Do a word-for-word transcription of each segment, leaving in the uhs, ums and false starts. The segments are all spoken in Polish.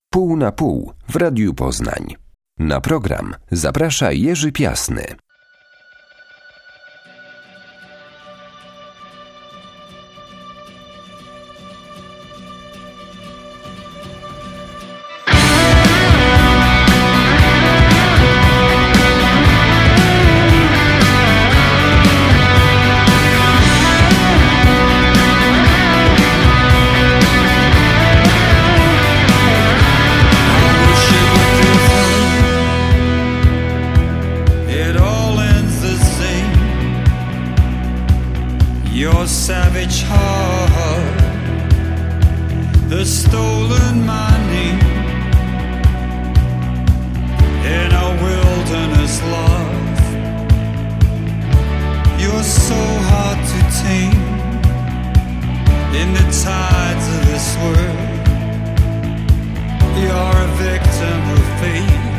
Pół na pół w Radiu Poznań. Na program zaprasza Jerzy Piasny. Your savage heart, the stolen money in a wilderness love. You're so hard to tame in the tides of this world. You're a victim of fate.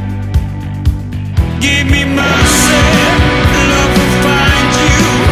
Give me mercy, love will find you.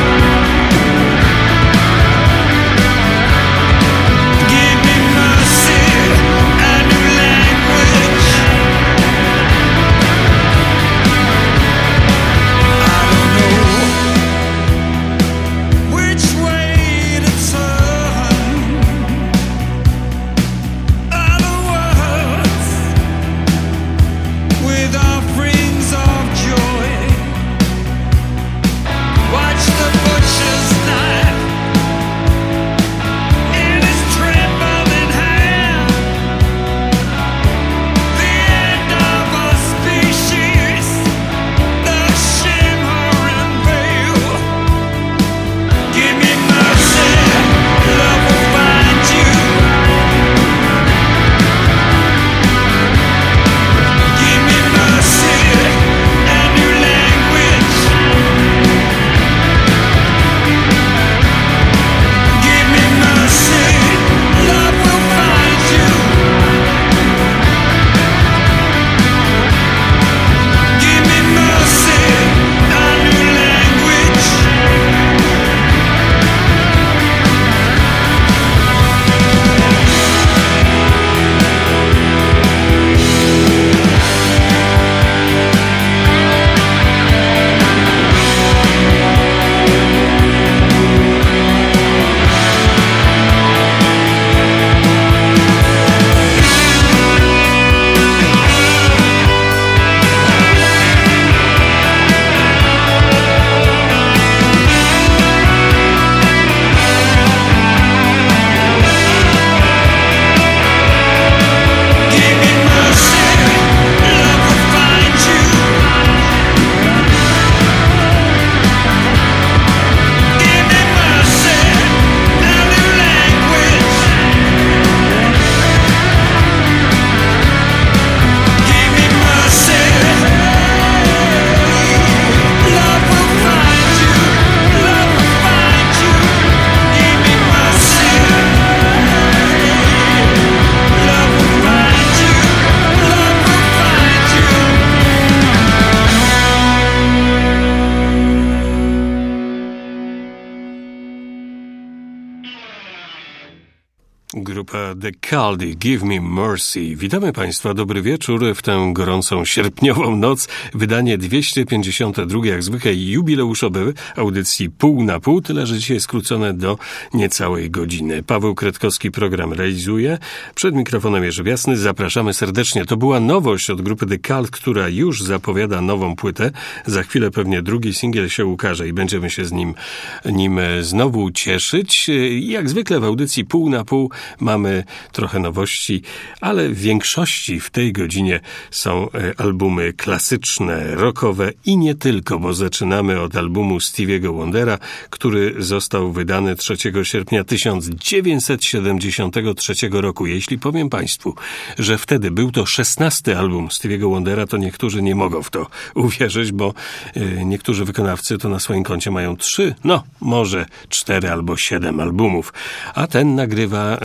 Grupa The Caldi, Give Me Mercy. Witamy Państwa, dobry wieczór w tę gorącą sierpniową noc. Wydanie dwieście pięćdziesiąte drugie, jak zwykle jubileuszowe audycji Pół na pół, tyle że dzisiaj skrócone do niecałej godziny. Paweł Kretkowski program realizuje. Przed mikrofonem Jerzy Piasny. Zapraszamy serdecznie. To była nowość od grupy The Caldi, która już zapowiada nową płytę. Za chwilę pewnie drugi singiel się ukaże i będziemy się z nim, nim znowu cieszyć. Jak zwykle w audycji Pół na pół mamy trochę nowości, ale w większości w tej godzinie są albumy klasyczne, rockowe i nie tylko, bo zaczynamy od albumu Stevie'ego Wondera, który został wydany trzeciego sierpnia tysiąc dziewięćset siedemdziesiątego trzeciego roku. Jeśli powiem Państwu, że wtedy był to szesnasty album Stevie'ego Wondera, to niektórzy nie mogą w to uwierzyć, bo niektórzy wykonawcy to na swoim koncie mają trzy, no może cztery albo siedem albumów, a ten nagrywa system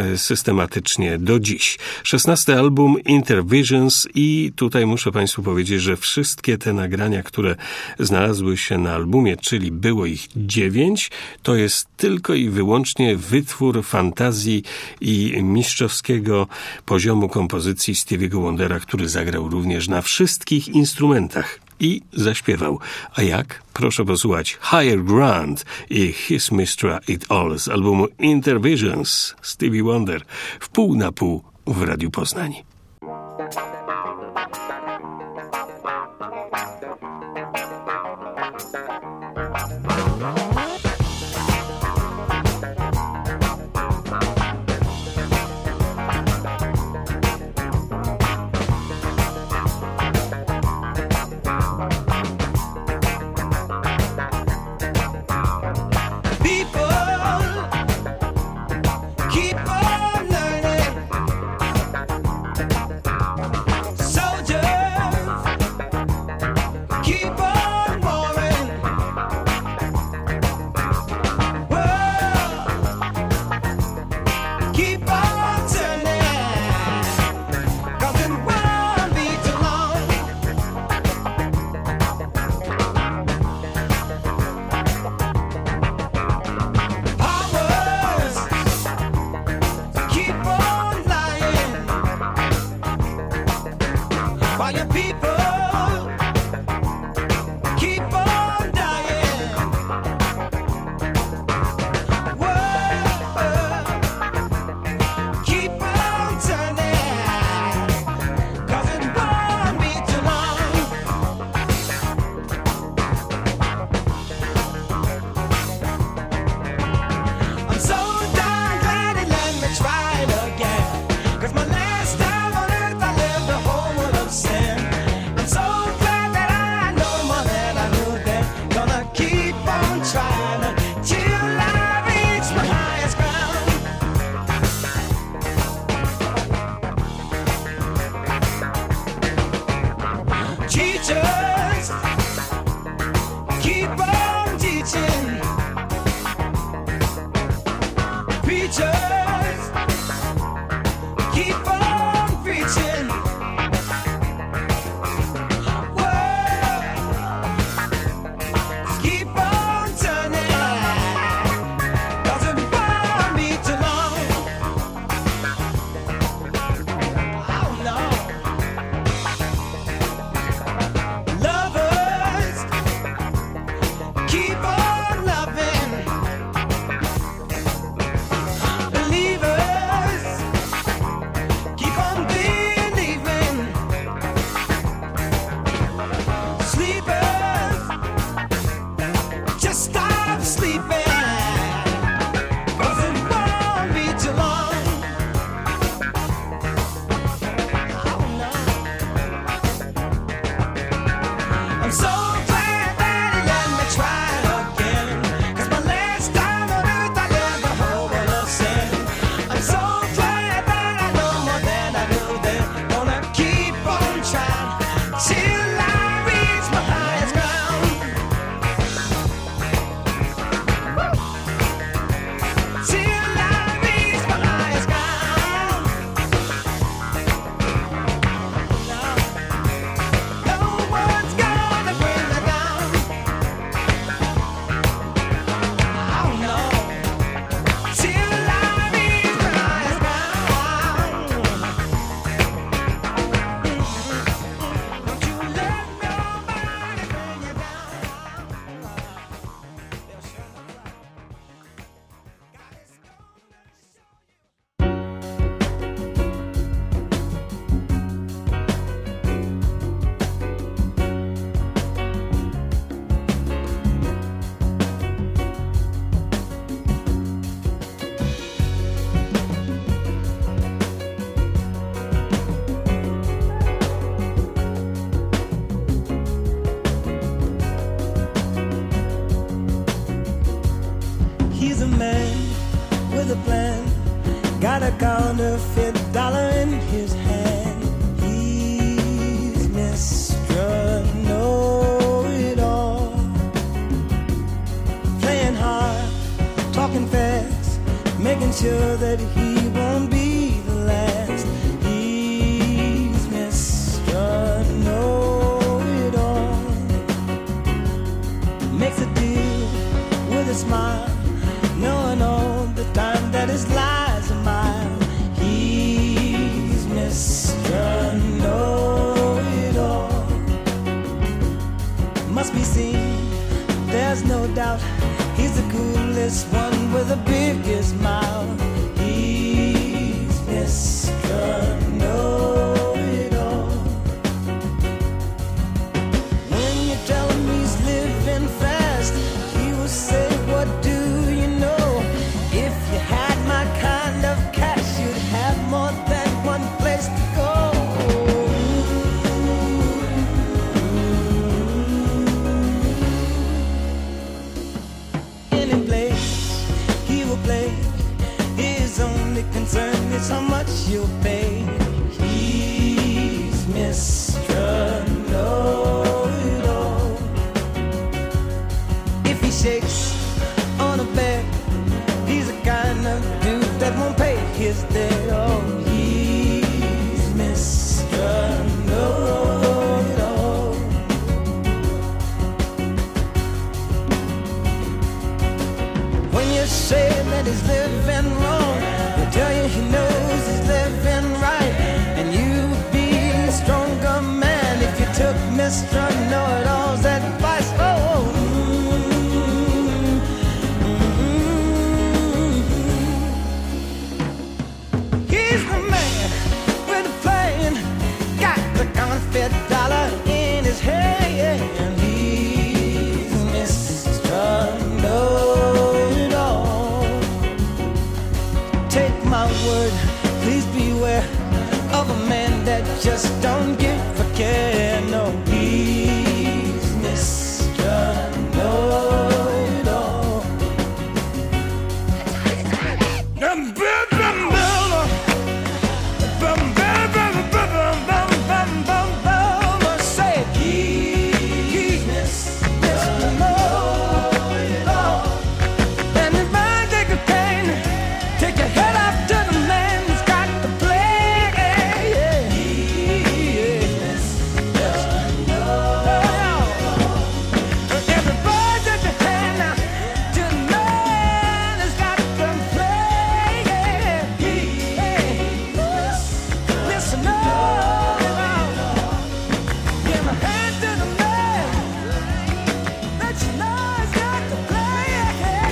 systematycznie do dziś. Szesnasty album Intervisions i tutaj muszę Państwu powiedzieć, że wszystkie te nagrania, które znalazły się na albumie, czyli było ich dziewięć, to jest tylko i wyłącznie wytwór fantazji i mistrzowskiego poziomu kompozycji Stevie'ego Wondera, który zagrał również na wszystkich instrumentach i zaśpiewał. A jak? Proszę posłuchać Higher Ground i His Mistra It All z albumu Intervisions Stevie Wonder w pół na pół w Radiu Poznań. Cause my last time on earth I lived a whole world of sin. the coolest one with the biggest smile. He's Mister Know-It-All. When you tell him he's living fast, he will say, what do you know? If you had my kind of cash, you'd have more than one place to go. Any place he will play, his only concern is how much you'll pay. He's Mister Know-It-All. If he shakes on a bed, he's the kind of dude that won't pay his debt. Oh, he's Mister Know-It-All. When you say that he's living wrong, he'll tell you he knows he's living right. And you would be a stronger man if you took Mister Know-It-All's advice. Oh, he's the man with the plan, got the counterfeit dollar in his hand. He's Mister Know-It-All. Take my word, please beware of a man that just don't give a care. No, he's Mister Know-It-All. Bum, bum, bum, bum. Bum, bum, bum, bum, bum, bum, bum, bum. Say it. He's Mister Know-It-All. And if I take a pain, take your head off to the man who's got the plan. He's Mister Know-It-All. Everybody take your hand out to the man who's got the plan. He's Mister Know-It-All. Give my hand to the man that you know has got the plan.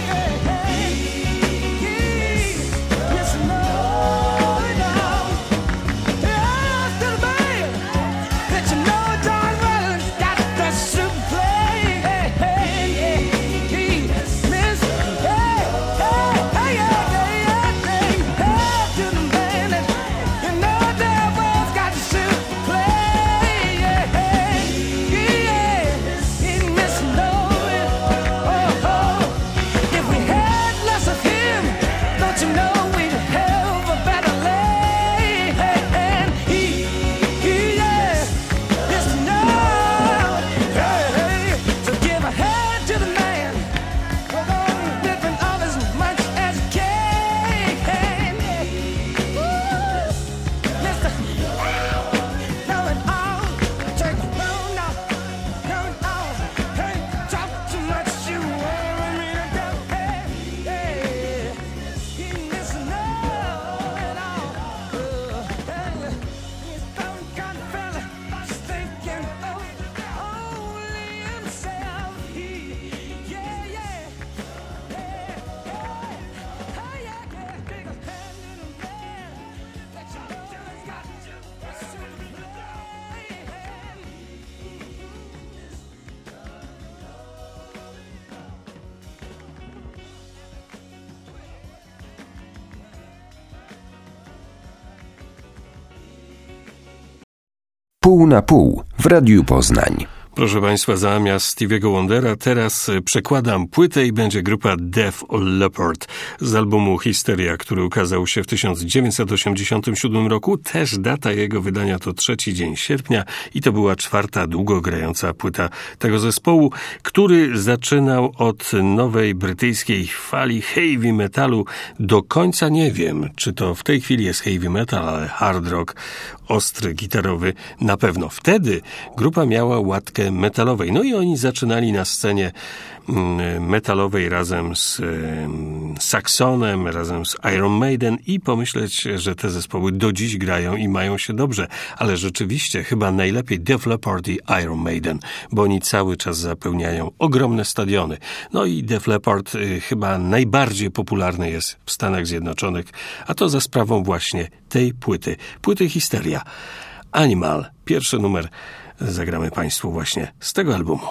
He's Mister Know-It-All. Yeah, to the man that you know darn well has got the super plan. He's Mister Hey, hey, hey, yeah, yeah, yeah, yeah. To the man that you know damn well's got the super plan. Yeah, he's Mister Know-It-All. If we had less of him, don't you know we'd have a better land? He, he, yeah, Mister Know-It-All. So give a hand to the man, living all as much as he can. Mister Know-It-All, take the road now. Know-It-All, hey, talk too much, you worry me to death. Hey, hey, he Mister Know-It-All. Uh, hey, he's some kind of fella, just thinking of only himself. He, yeah, yeah, hey, hey, hey, yeah, yeah, take a hand in the man that you know has got you a super plan. Pół na pół w Radiu Poznań. Proszę Państwa, zamiast Stevie'ego Wondera teraz przekładam płytę i będzie grupa Def Leppard z albumu Histeria, który ukazał się w tysiąc dziewięćset osiemdziesiątym siódmym roku. Też data jego wydania to trzeci dzień sierpnia i to była czwarta długo grająca płyta tego zespołu, który zaczynał od nowej brytyjskiej fali heavy metalu. Do końca nie wiem, czy to w tej chwili jest heavy metal, ale hard rock, ostry, gitarowy na pewno. Wtedy grupa miała łatkę muzykę metalowej. No i oni zaczynali na scenie metalowej razem z Saxonem, razem z Iron Maiden i pomyśleć, że te zespoły do dziś grają i mają się dobrze. Ale rzeczywiście chyba najlepiej Def Leppard i Iron Maiden, bo oni cały czas zapełniają ogromne stadiony. No i Def Leppard y, chyba najbardziej popularny jest w Stanach Zjednoczonych, a to za sprawą właśnie tej płyty. Płyty Histeria. Animal. Pierwszy numer zagramy Państwu właśnie z tego albumu.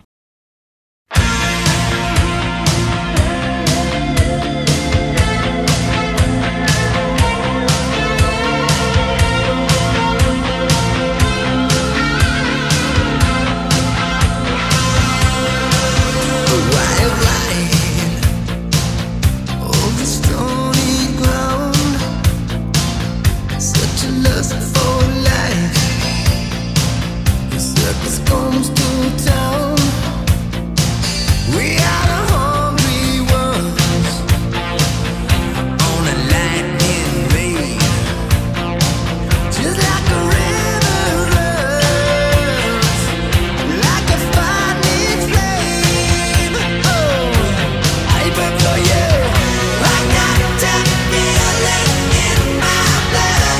Comes to town. We are the hungry ones on a lightning rain, just like a river runs, like a fire flame. Oh, I burn for you. I got that feeling in my blood.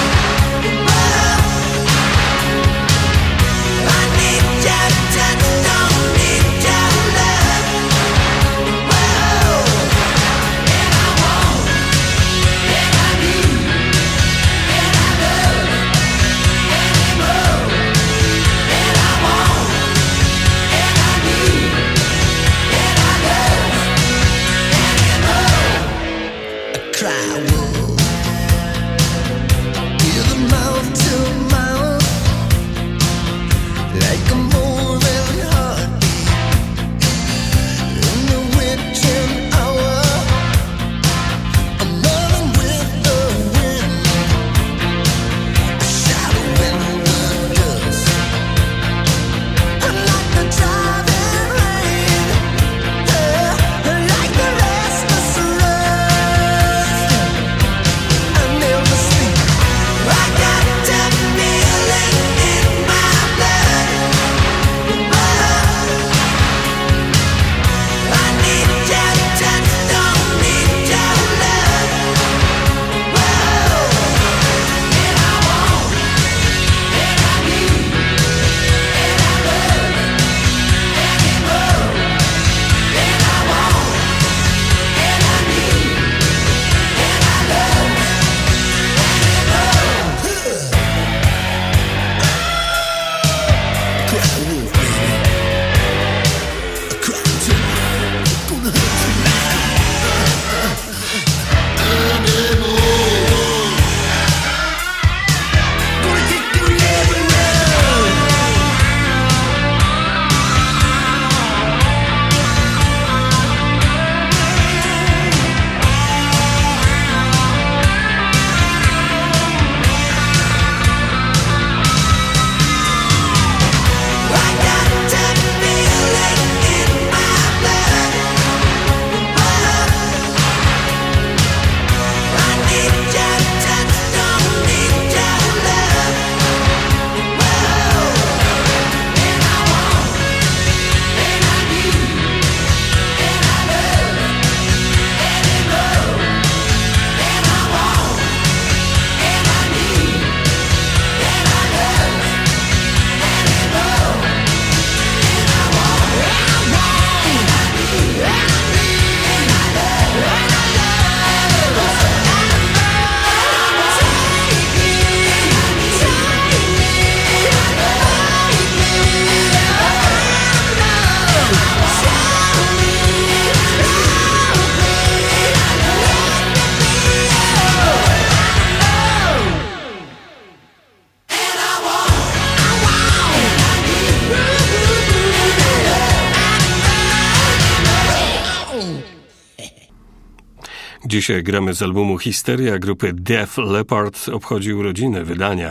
Dzisiaj gramy z albumu Histeria grupy Def Leppard. Obchodzi urodziny wydania.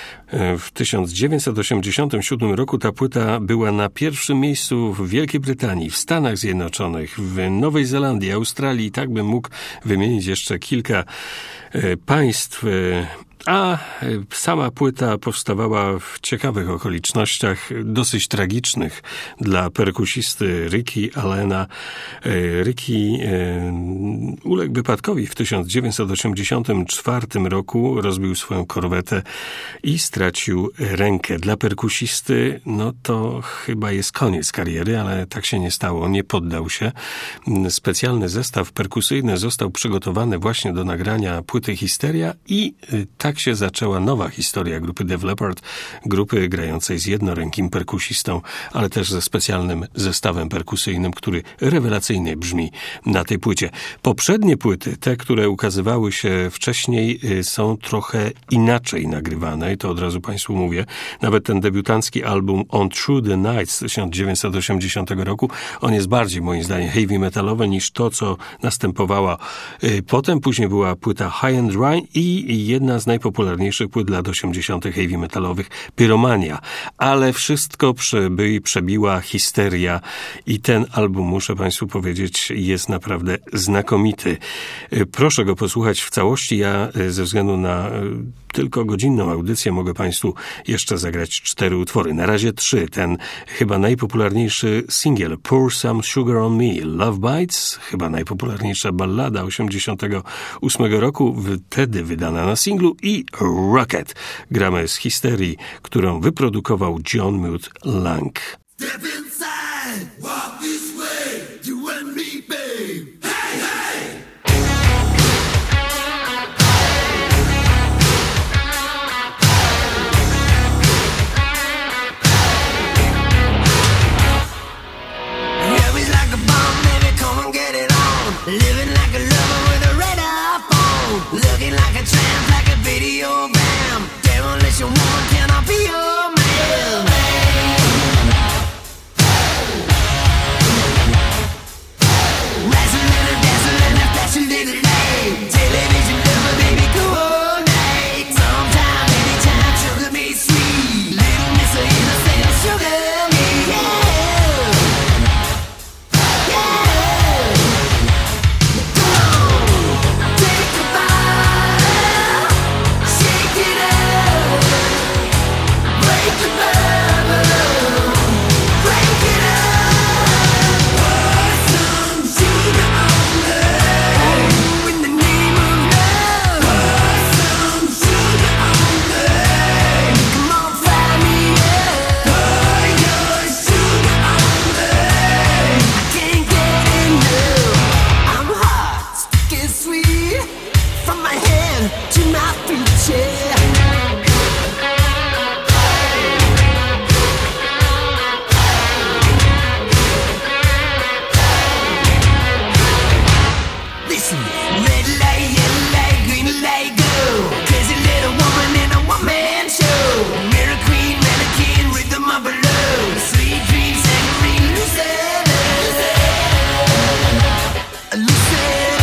W tysiąc dziewięćset osiemdziesiątym siódmym roku ta płyta była na pierwszym miejscu w Wielkiej Brytanii, w Stanach Zjednoczonych, w Nowej Zelandii, Australii. Tak bym mógł wymienić jeszcze kilka państw. A sama płyta powstawała w ciekawych okolicznościach, dosyć tragicznych dla perkusisty Ricky Allena. Ricky uległ wypadkowi w tysiąc dziewięćset osiemdziesiątym czwartym roku, rozbił swoją korwetę i stracił rękę. Dla perkusisty, no to chyba jest koniec kariery, ale tak się nie stało, nie poddał się. Specjalny zestaw perkusyjny został przygotowany właśnie do nagrania płyty Histeria i tak się zaczęła nowa historia grupy Def Leppard, grupy grającej z jednorękim perkusistą, ale też ze specjalnym zestawem perkusyjnym, który rewelacyjnie brzmi na tej płycie. Poprzednie płyty, te, które ukazywały się wcześniej, są trochę inaczej nagrywane i to od razu Państwu mówię. Nawet ten debiutancki album On Through the Night z tysiąc dziewięćset osiemdziesiątego roku, on jest bardziej moim zdaniem heavy metalowy niż to, co następowało potem. Później była płyta High and Dry i jedna z najpopularniejszych płyt lat osiemdziesiątych heavy metalowych, Pyromania. Ale wszystko przeby, przebiła Histeria i ten album, muszę Państwu powiedzieć, jest naprawdę znakomity. Proszę go posłuchać w całości. Ja ze względu na tylko godzinną audycję mogę Państwu jeszcze zagrać cztery utwory. Na razie trzy. Ten chyba najpopularniejszy singiel Pour Some Sugar on Me, Love Bites, chyba najpopularniejsza ballada osiemdziesiątego ósmego roku, wtedy wydana na singlu, i Rocket. Gramy z Histerii, którą wyprodukował John Muth Lang. Step inside, walk this way, you and me, babe. Hey, hey! Love is like a bomb, baby, come and get it on. Living like a lover with a radar phone. Looking like a tramp, like a video bam. Demolition woman, can I be your man? Television lover, baby, go all night. Sometime, anytime, sugar me sweet. Little miss of innocent, sugar me, yeah. Yeah. Come on, take a bite, shake it up, break the bubble, break it up. Pour some sugar on me. In the name of love, pour some sugar on me. Come on, fry me up, pour your sugar on me. I can't get enough. I'm hot, sticky sweet, from my head to my feet, yeah. Listen, red light, yellow light, green light, go. Crazy little woman in a one-man show. Mirror queen, mannequin, rhythm of a love. Sweet dreams, saccharine, lucid. Lucid.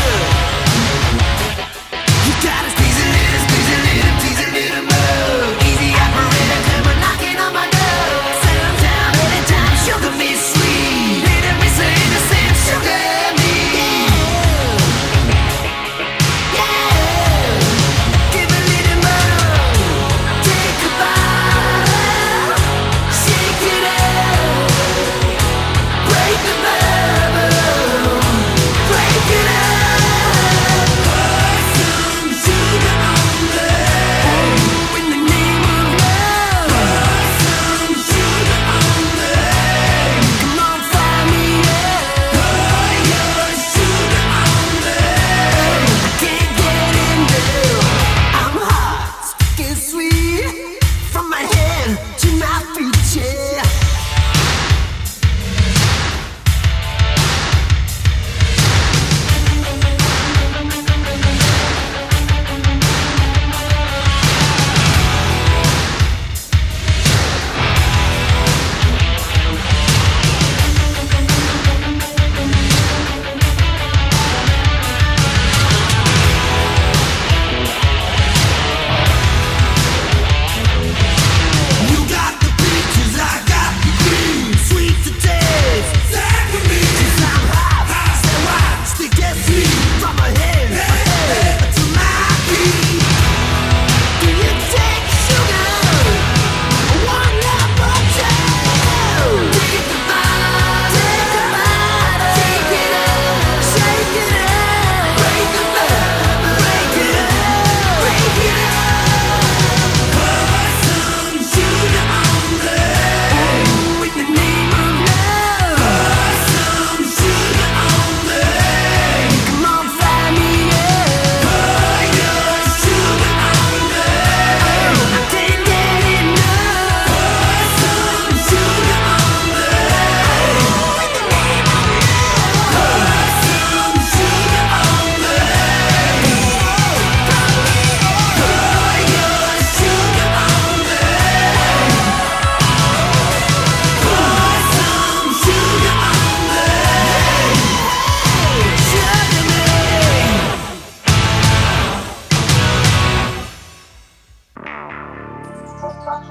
You gotta squeeze a little, squeeze a little, tease a little more. Easy operator, come on knocking on my door. Sometime, anytime, sugar me sweet. Little miss of innocent, sugar me. Give a little more, take a bite, shake it up, break the bubble, break it up. Pour some sugar on me. Oh, in the name of love, pour some sugar on me. Come on, fry me up, pour your sugar on me. I can't get enough. I'm hot, sticky sweet, from my head to my feet, yeah. You got the peaches, I got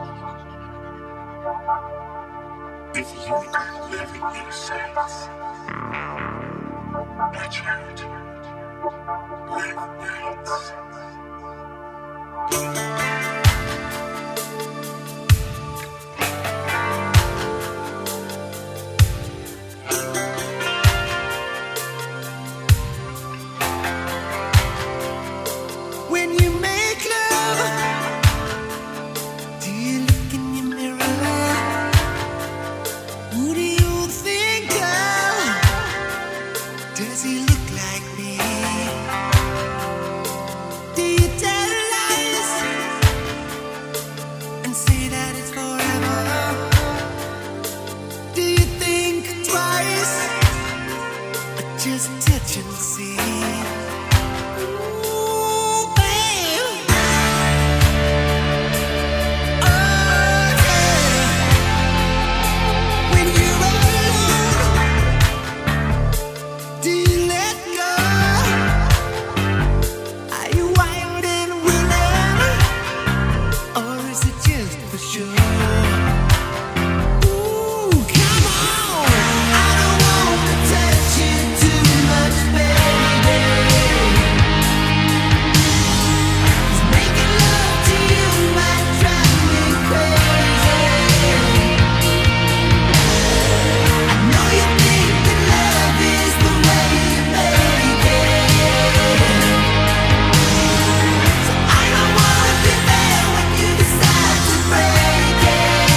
If you could live in your sense, watch out, live nights. When you make love, do you look in your mirror? Who do you think of? Does he look like me? Do you tell lies and say that it's forever? Do you think twice or just touch and see? Ooh, babe. Oh, yeah. When you're alone, do you let go? Are you wild and willing, or is it just for sure? Ooh, come on! I don't want to touch you too much, baby. 'Cause making love to you might drive me crazy. I know you think that love is the way you make it. So I don't wanna be there when you decide to break it.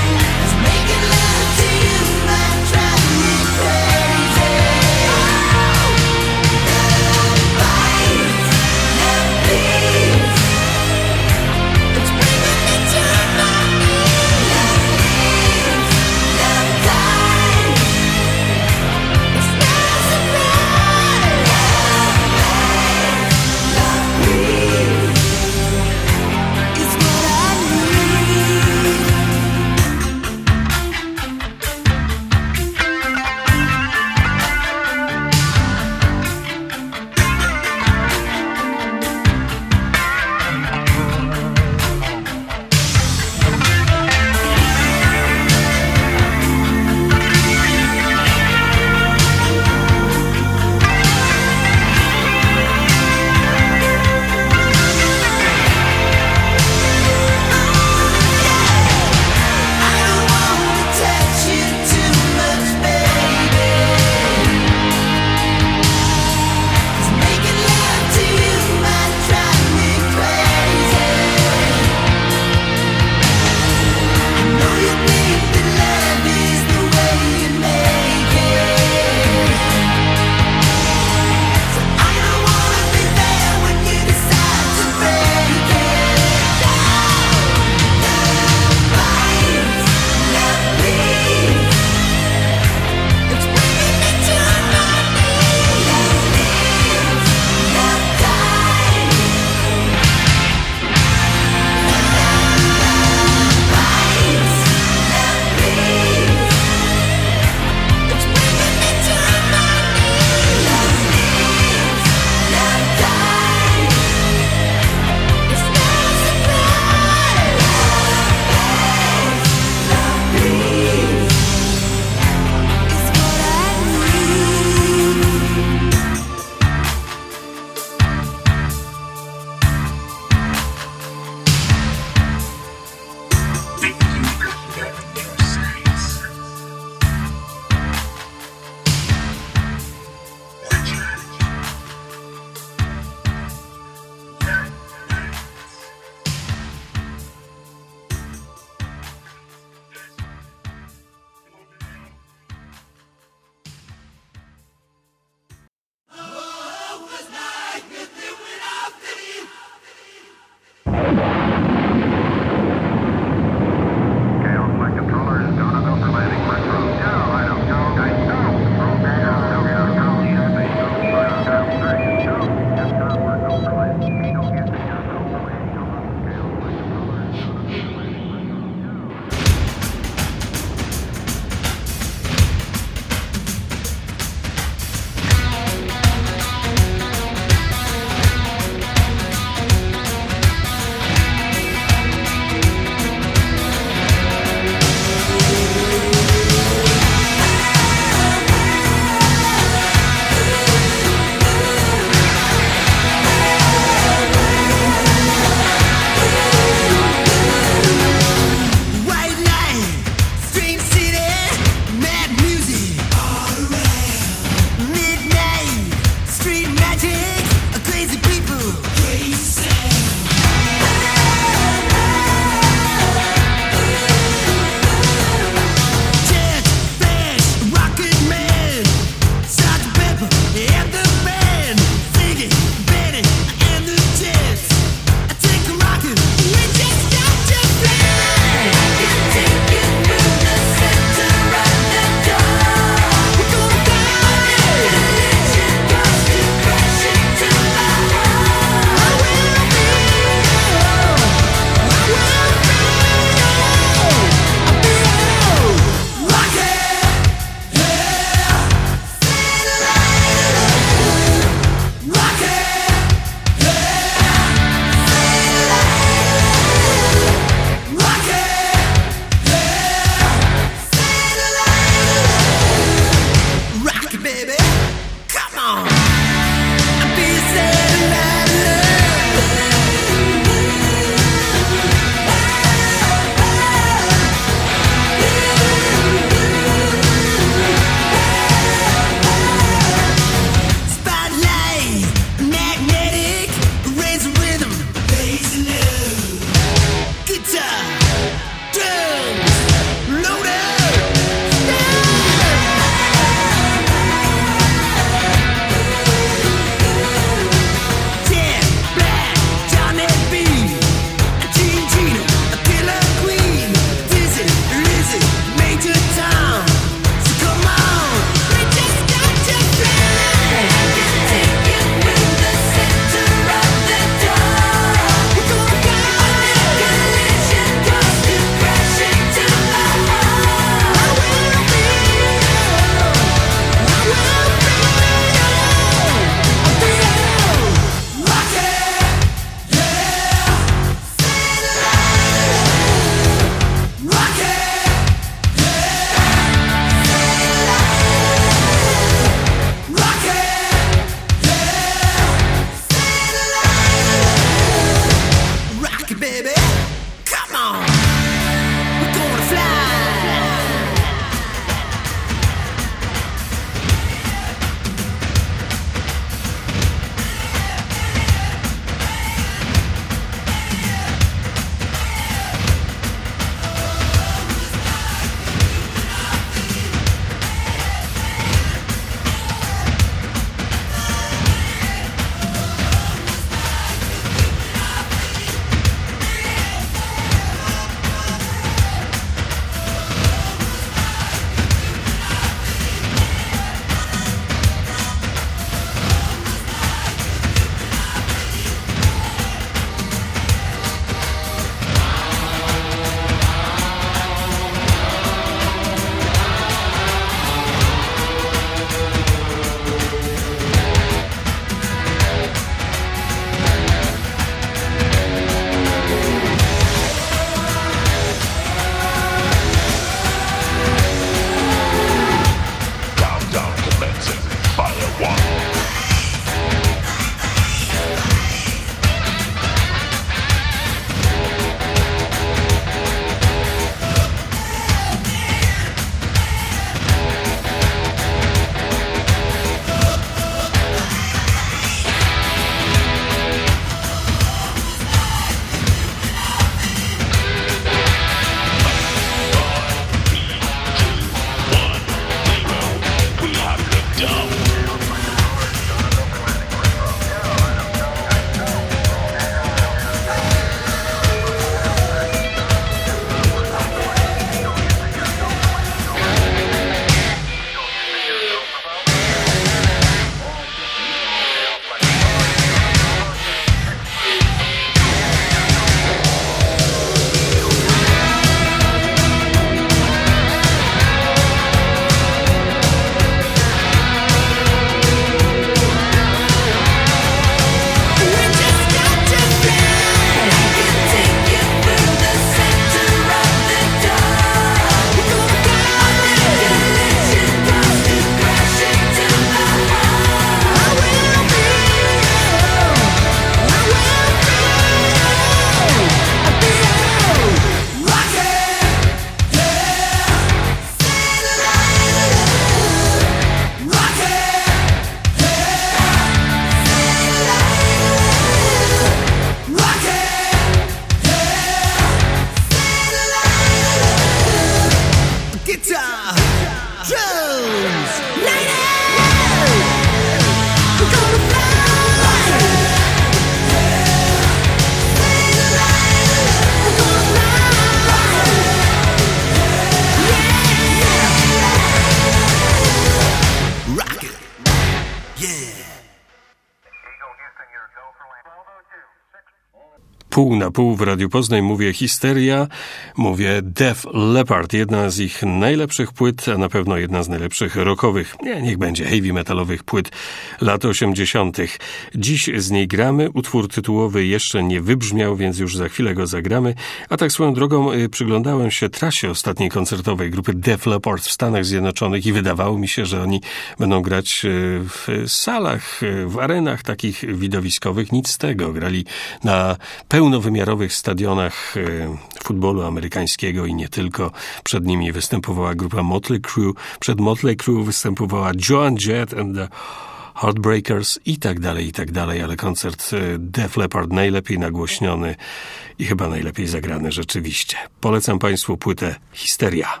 pół na pół w Radiu Poznań. Mówię Histeria, mówię Def Leppard. Jedna z ich najlepszych płyt, a na pewno jedna z najlepszych rockowych, nie, niech będzie heavy metalowych płyt lat osiemdziesiątych. Dziś z niej gramy. Utwór tytułowy jeszcze nie wybrzmiał, więc już za chwilę go zagramy. A tak swoją drogą y, przyglądałem się trasie ostatniej koncertowej grupy Def Leppard w Stanach Zjednoczonych i wydawało mi się, że oni będą grać y, w salach, y, w arenach takich widowiskowych. Nic z tego. Grali na pełnowymiarowych stadionach y, futbolu amerykańskiego i nie tylko. Przed nimi występowała grupa Motley Crue. Przed Motley Crue występowała Joan Jett and the Heartbreakers i tak dalej, i tak dalej, ale koncert Def Leppard najlepiej nagłośniony i chyba najlepiej zagrany rzeczywiście. Polecam Państwu płytę Histeria.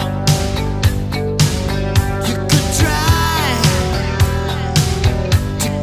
To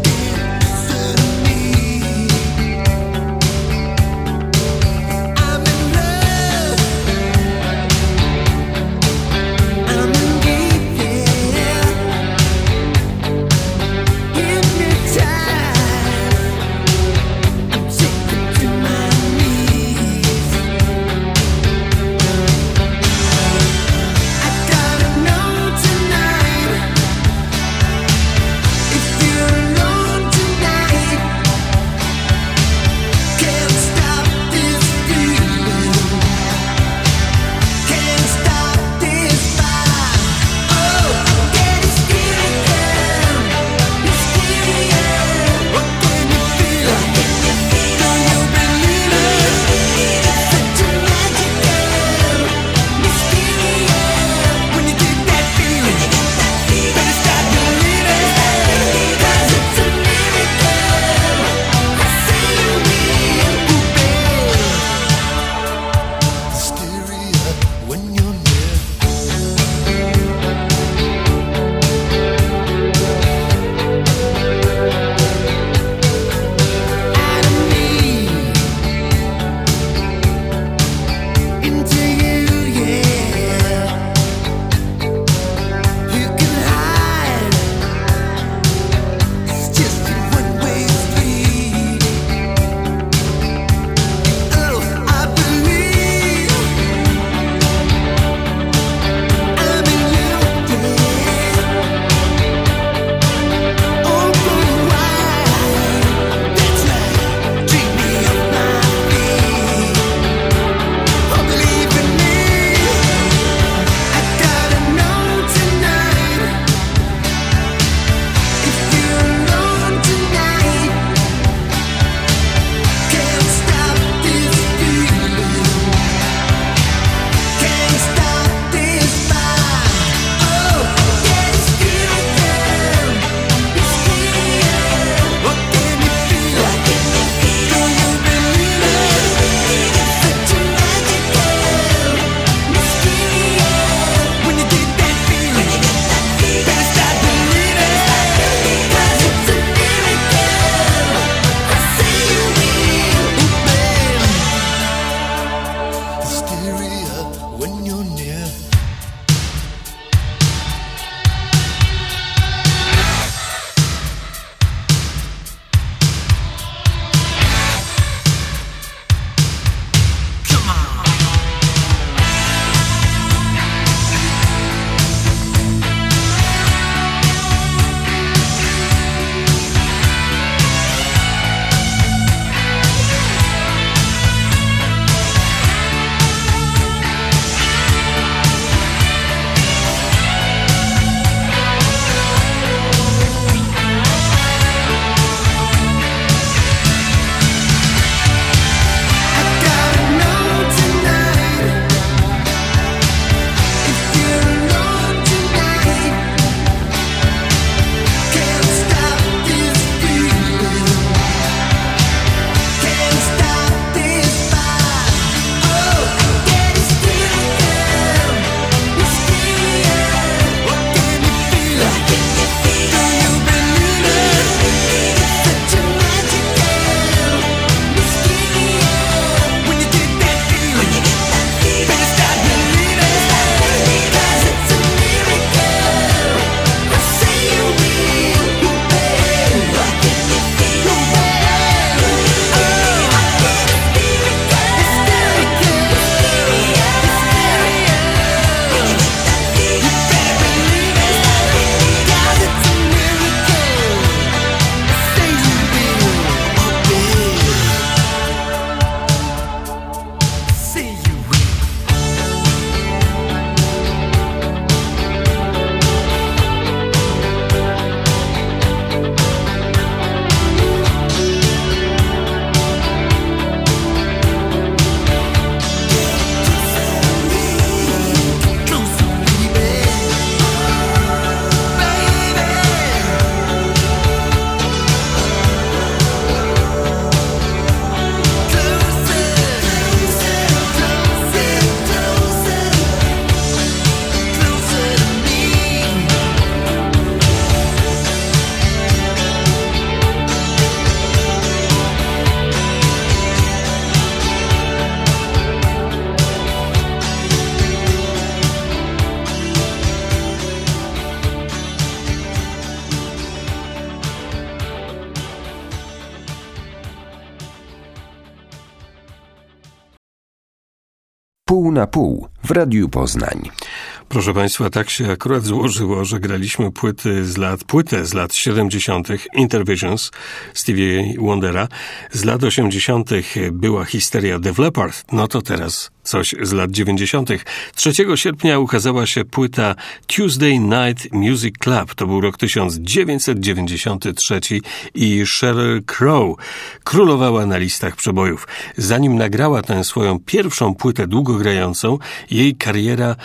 Pół na pół w Radiu Poznań. Proszę Państwa, tak się akurat złożyło, że graliśmy płyty z lat, płytę z lat siedemdziesiątych Intervisions Stevie Wondera. Z lat osiemdziesiątych była histeria Def Leppard. No to teraz coś z lat dziewięćdziesiątych. trzeciego sierpnia ukazała się płyta Tuesday Night Music Club. To był rok tysiąc dziewięćset dziewięćdziesiąty trzeci i Sheryl Crow królowała na listach przebojów. Zanim nagrała tę swoją pierwszą płytę długogrającą, jej kariera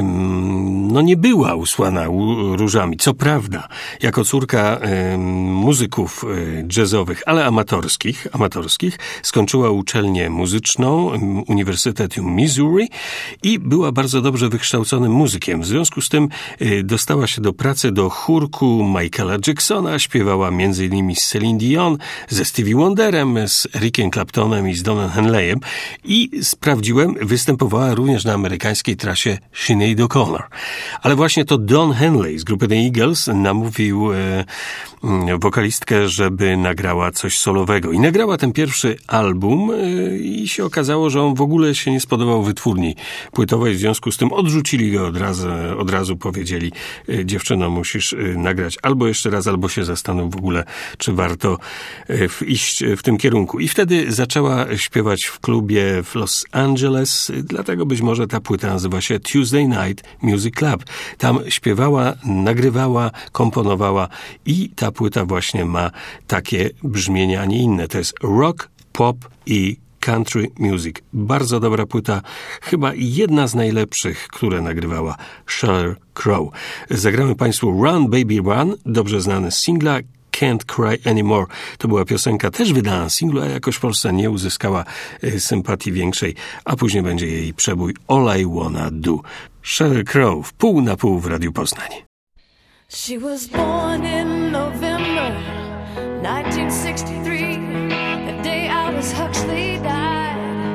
no nie była usłana różami. Co prawda, jako córka muzyków jazzowych, ale amatorskich, amatorskich, skończyła uczelnię muzyczną Uniwersytetu Missouri i była bardzo dobrze wykształconym muzykiem. W związku z tym dostała się do pracy do chórku Michaela Jacksona, śpiewała między innymi z Celine Dion, ze Stevie Wonderem, z Ericiem Claptonem i z Donem Henleyem i sprawdziłem, występowała również na amerykańskiej trasie Sinead O'Connor. Ale właśnie to Don Henley z grupy The Eagles namówił e, wokalistkę, żeby nagrała coś solowego. I nagrała ten pierwszy album e, i się okazało, że on w ogóle się nie spodobał wytwórni płytowej. W związku z tym odrzucili go od razu, od razu powiedzieli, e, dziewczyno, musisz e, nagrać albo jeszcze raz, albo się zastanów w ogóle, czy warto e, w, iść w tym kierunku. I wtedy zaczęła śpiewać w klubie w Los Angeles, dlatego być może ta płyta nazywa się Tuesday Night Music Club. Tam śpiewała, nagrywała, komponowała i ta płyta właśnie ma takie brzmienie, a nie inne. To jest rock, pop i country music. Bardzo dobra płyta, chyba jedna z najlepszych, które nagrywała Sheryl Crow. Zagramy Państwu Run Baby Run, dobrze znany z singla Can't Cry Anymore. To była piosenka też wydana na singlu, a jakoś w Polsce nie uzyskała y, sympatii większej, a później będzie jej przebój All I Wanna Do. Sheryl Crow, pół na pół w Radiu Poznań. She was born in November nineteen sixty-three. The day Aldous Huxley died.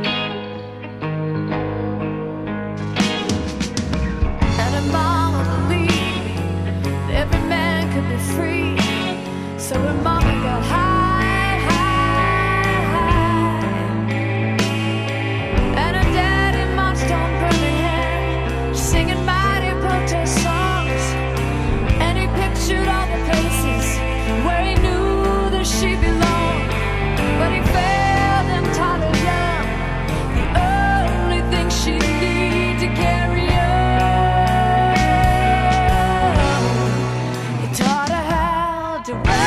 And her mama believed that every man could be free. So her mama got high, high, high. And her daddy marched on Birmingham, singing mighty protest songs. And he pictured all the places where he knew that she belonged. But he failed entirely young. The only thing she needed to carry on. He taught her how to run.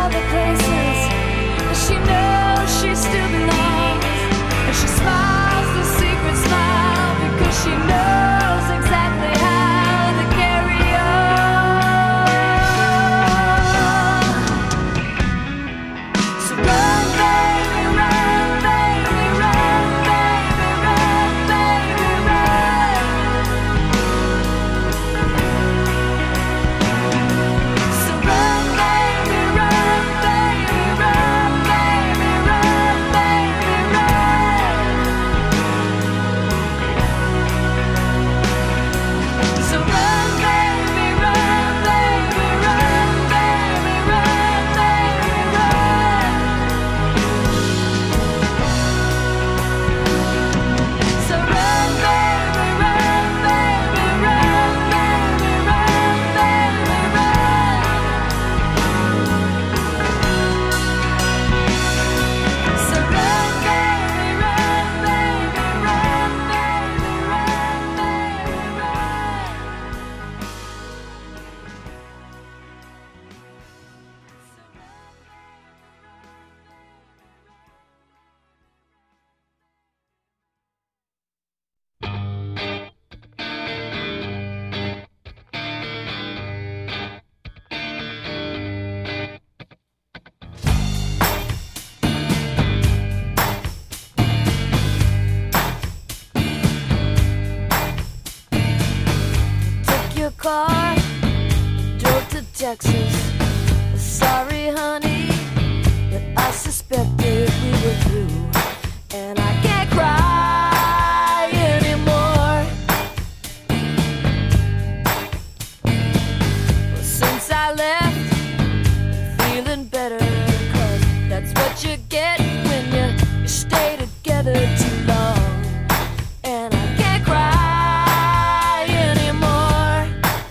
other places, but she knows she still belongs. And she smiles the secret smile because she knows exactly how to carry on. So run, baby, run, baby, run, baby, run, baby, run. So run, baby, run, baby, run, baby, run, baby, run. So run, baby, run, baby, run, baby, run, baby, run. So run, baby, run, baby, run, baby, run, baby, run. So run, baby, run, baby, run, baby, run, baby, run. Took your car, drove to Texas. Sorry, honey, but I suspected we were through. And I can't cry anymore. Well, since I left, feeling better, 'cause that's what you get when you, you stay together too long. And I can't cry anymore.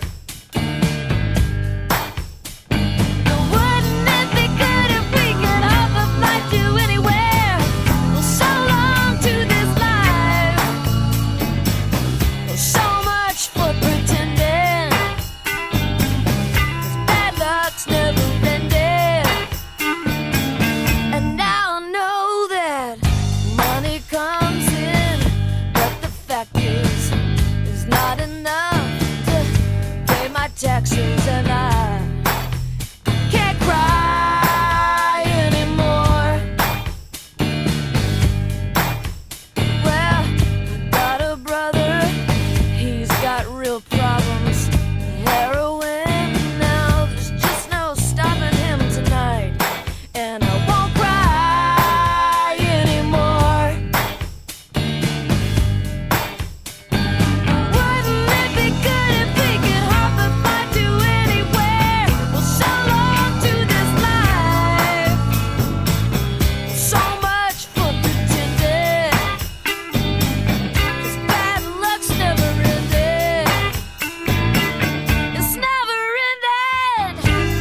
Wouldn't it be good if we could hop a flight to anywhere? Well, so long to this life. Well, so much for pretending, 'cause bad luck's never ended. And now I know that money comes in, but the fact is, it's not enough to pay my taxes, and I can't cry anymore. Well, I got a brother, he's got real problems. Heroin, now there's just no stopping him tonight. And I won't cry anymore. Wouldn't it be good if we could hop a flight to anywhere? Well, so long to this life. So much for pretending, 'cause bad luck's never ended. It's never ended.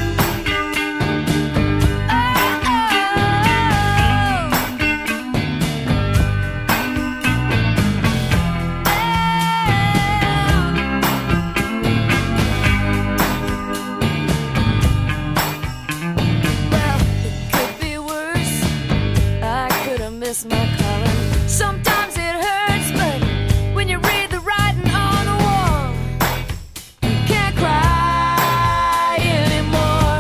Well, it could be worse. I could have missed my calling. Sometimes it hurts, but when you read the writing on the wall, you can't cry anymore.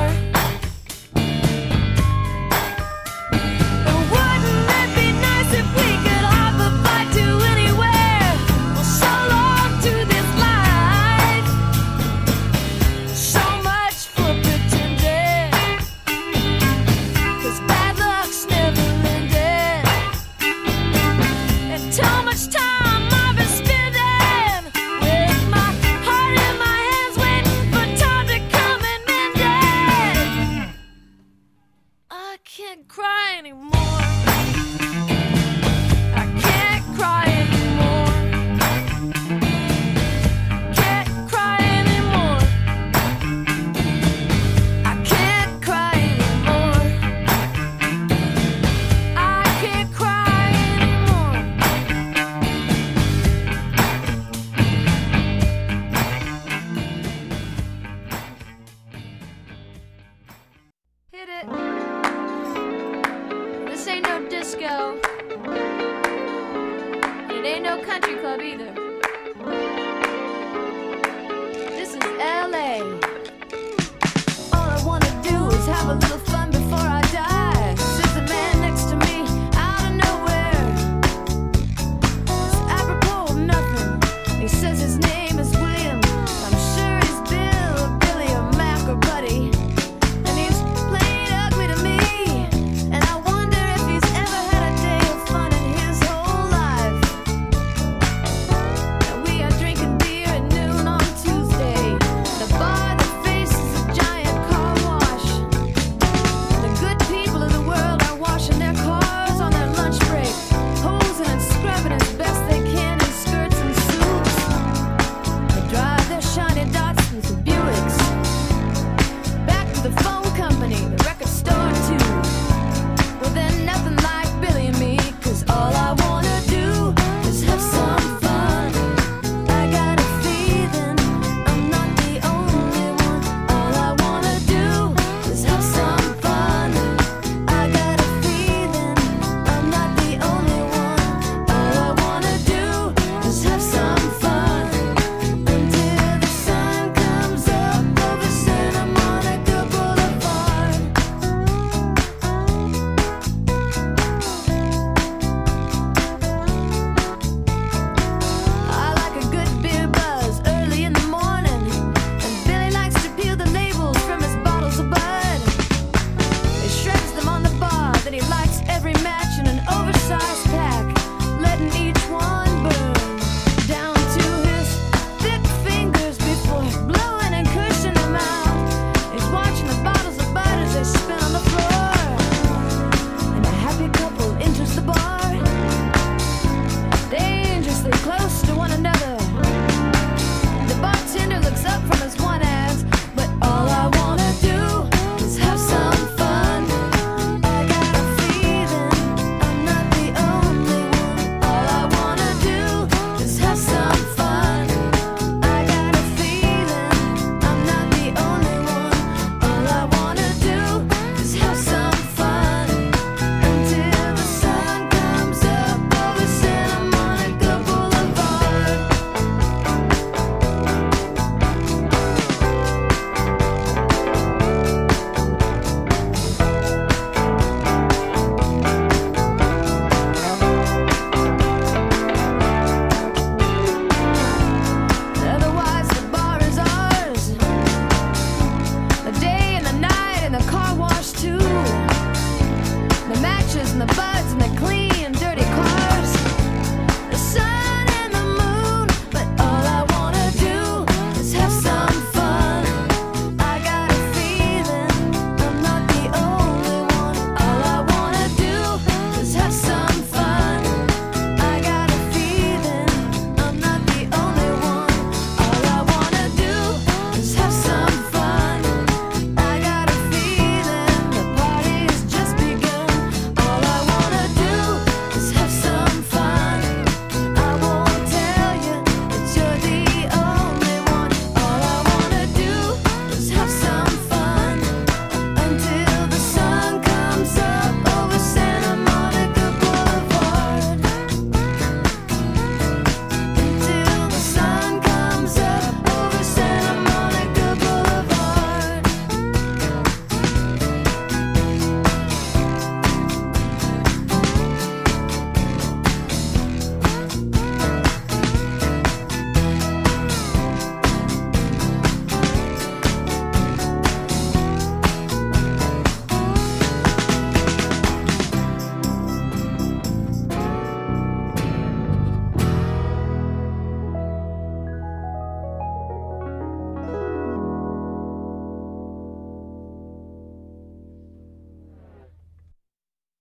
Wouldn't it be nice if we could hop a flight to anywhere? Well, so long to this life. So much for pretending, 'cause bad luck's never ended. And too much time I've been spending with my heart in my hands, waiting for time to come and mend it. I can't cry anymore. I can't cry anymore. Can't cry anymore. I can't cry anymore. I can't cry anymore. Hit it. disco. It ain't no country club either. This is L A. All I wanna do is have a little fun before I die. Says the man next to me out of nowhere. It's apropos of nothing. He says his name is William. I'm sure he's Bill or Billy or Mac or Buddy. And he's plain ugly to me. And I wonder if he's ever had a day of fun in his whole life. Now we are drinking beer at noon on Tuesday. The bar that faces a giant car wash. The good people of the world are washing their cars on their lunch break, posing and scrubbing as best they can in skirts and suits. They drive their shiny Datsuns and Buicks back to the phone company, the record store too. Well, they're nothing like Billy and me, 'cause all I wanna do is have some fun. I got a feeling I'm not the only one. All I wanna do is have some fun. I got a feeling I'm not the only one. All I wanna do is have some fun until the sun comes up over Santa Monica Boulevard. I like a good beer buzz early in the morning, and Billy likes to peel the labels from his bottles of Bud. He shreds them on the bar that he likes